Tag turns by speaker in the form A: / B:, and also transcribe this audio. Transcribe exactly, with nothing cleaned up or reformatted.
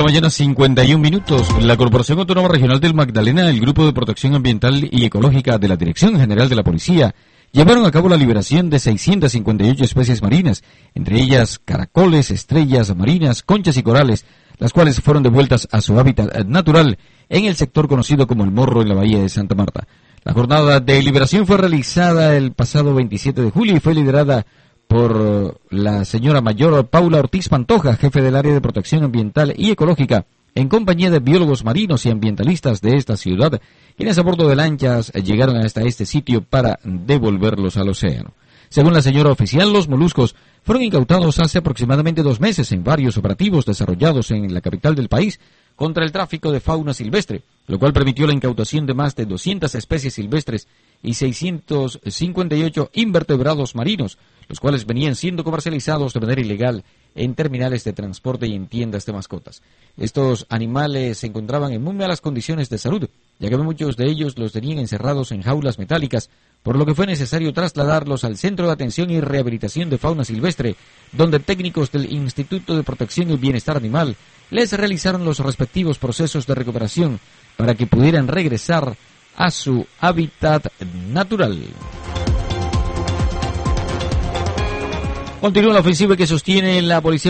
A: Mañana cincuenta y un minutos. La Corporación Autónoma Regional del Magdalena, el Grupo de Protección Ambiental y Ecológica de la Dirección General de la Policía, llevaron a cabo la liberación de seiscientas cincuenta y ocho especies marinas, entre ellas caracoles, estrellas marinas, conchas y corales, las cuales fueron devueltas a su hábitat natural en el sector conocido como El Morro en la Bahía de Santa Marta. La jornada de liberación fue realizada el pasado veintisiete de julio y fue liderada por la señora mayor Paula Ortiz Pantoja, jefe del área de protección ambiental y ecológica, en compañía de biólogos marinos y ambientalistas de esta ciudad, quienes a bordo de lanchas llegaron hasta este sitio para devolverlos al océano. Según la señora oficial, los moluscos fueron incautados hace aproximadamente dos meses en varios operativos desarrollados en la capital del país contra el tráfico de fauna silvestre, lo cual permitió la incautación de más de doscientas especies silvestres y seiscientos cincuenta y ocho invertebrados marinos, los cuales venían siendo comercializados de manera ilegal en terminales de transporte y en tiendas de mascotas. Estos animales se encontraban en muy malas condiciones de salud, ya que muchos de ellos los tenían encerrados en jaulas metálicas, por lo que fue necesario trasladarlos al Centro de Atención y Rehabilitación de Fauna Silvestre, donde técnicos del Instituto de Protección y Bienestar Animal les realizaron los respectivos procesos de recuperación para que pudieran regresar a su hábitat natural. Continúa la ofensiva que sostiene la policía